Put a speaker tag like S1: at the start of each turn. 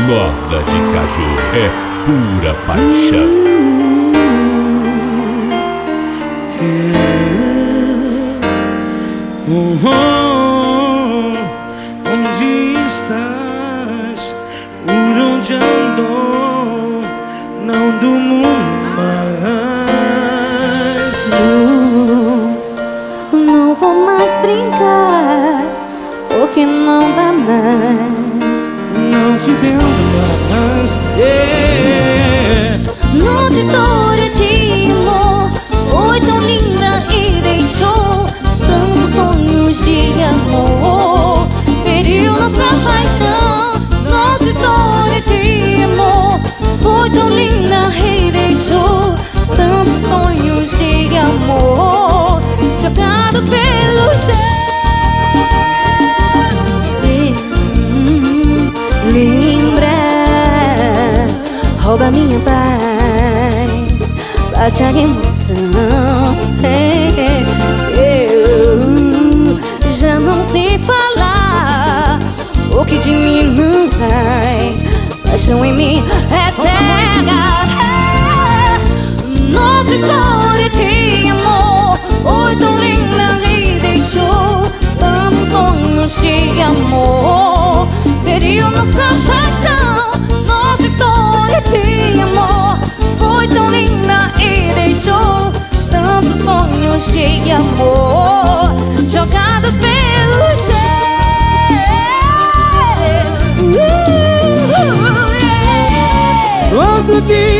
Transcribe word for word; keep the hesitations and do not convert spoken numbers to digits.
S1: Norda de Caju é pura paixão.
S2: Onde estás? Por onde andou? Não durmo mais.
S3: Não, não vou mais brincar, porque não dá mais.
S2: Não te deu mais, yeah.
S3: Nossa história de amor foi tão linda e deixou tantos sonhos de amor. Feriu nossa paixão. Nossa história de amor foi tão linda e deixou tantos sonhos de amor jogados pelo chão. Lembra, rouba minha paz, bate a emoção. Eu já não sei falar o que de mim não sai. Paixão em mim é cega. Nossa história de amor foi tão linda e deixou tantos sonhos de amor. Feriu nossa paixão. Nossa história de amor foi tão linda e deixou tantos sonhos de amor jogados pelo chão.
S2: Todo dia